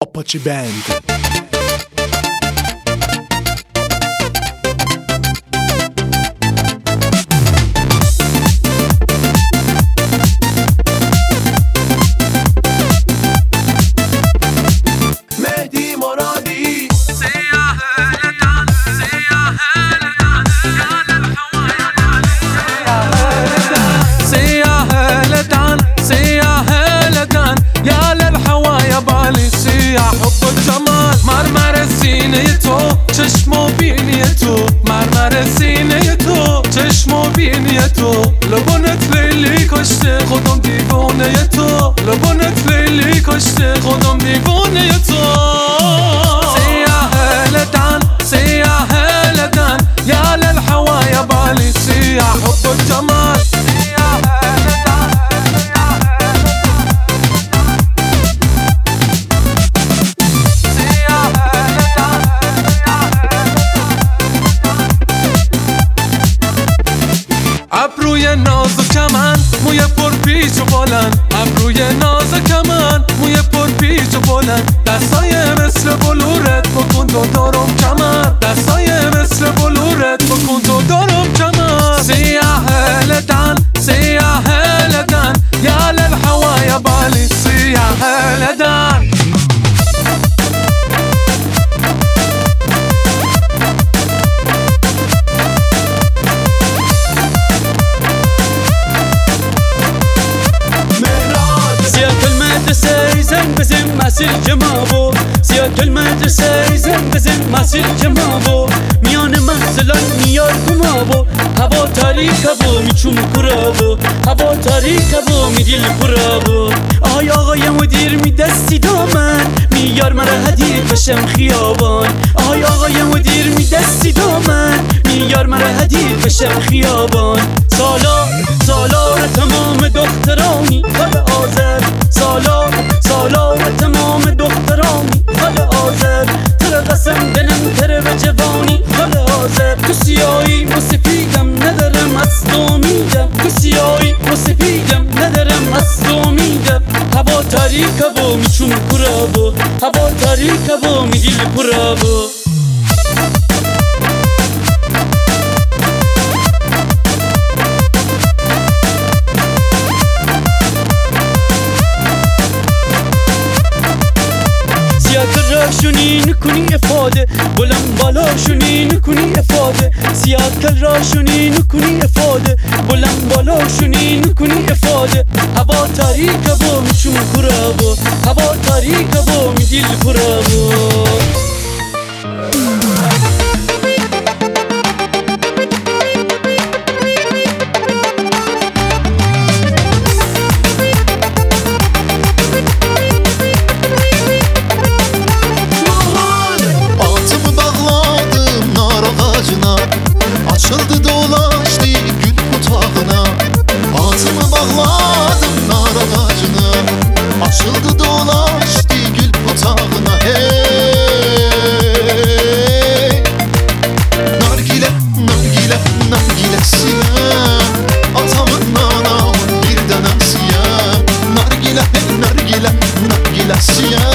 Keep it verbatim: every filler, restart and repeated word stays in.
Poppaci Band. چشم بینی تو مرمر سینه تو چشم بینی تو لبانت لیلی کشته خودم دیوانه تو لبانت لیلی کشته خودم دیوانه تو سیاه لدن سیاه لدن یا للحوا یا بالي سیاه حب الجمال ابروی ناز و کمن موی پر پیچ و بلند ابروی ناز و کمن موی پر پیچ و بلند دستای مثل بلورت بکن تو دارم کمن دستای مثل بلورت بکن تو دارم کمن سیاه لدن سیاه لدن یا للحوا یا بالي سیاه لدن زن بزن مسیر جمابو سیا کلمه سیزن بزن مسیر جمابو میان محزلان میار گمابو هوا تاریکه بو میچوم کرابو هوا تاریکه بو میدیل کرابو آهای آقای مدیر میدستی دامن میار مرا هدیه بشم خیابان آهای آقای مدیر میدستی دامن میار مرا هدیه بشم خیابان سالار سالار تمام دخترانی خد آذر سالار سالار تمام دخترانی خد آذر تر قسم دنم تر به جوانی خد آذر تو سیایی و سفیدم ندارم از تو میدم تو سیایی و سفیدم ندارم از تو میدم هوا تاریکه بو میچون کرابو هوا تاریکه بو میدیل کرابو شونی نکنی افاده بلند بالا شونی نکنی افاده سیاه کل را شونی نکنی افاده بلند بالا شونی نکنی افاده هوا تاریکه بو میچون کرابو هوا تاریکه بو میدیل کرابو Açıldı dolaştı gül butağına Ağzımı bağladım nar ağacına Açıldı dolaştı gül butağına Hey Nargile, nargile, nargilesiye Atamın anamın bir denesiye Nargile, hey nargile, nargilesiye